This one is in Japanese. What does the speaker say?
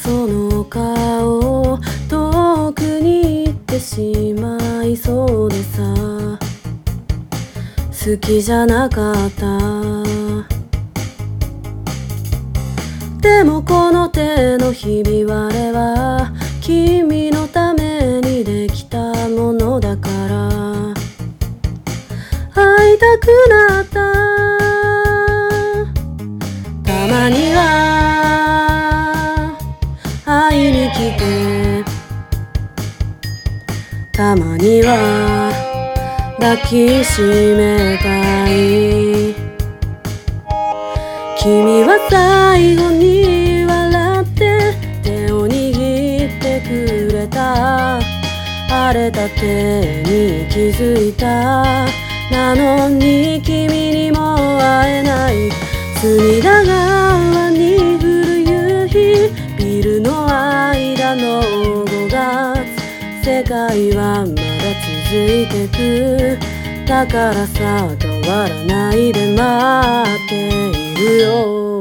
その顔遠くに行ってしまいそうでさ、好きじゃなかった。でもこの手のひび割れは君のためにできたものだから、会いたくなった。たまには会いに来て、たまには抱きしめたい。君は最後に笑って手を握ってくれた。荒れた手に気づいた。なのに君にも会えない。隅田川に降る夕日、ビルの間の5月、世界はまだ続いてく。だからさ、変わらないで待っているよ。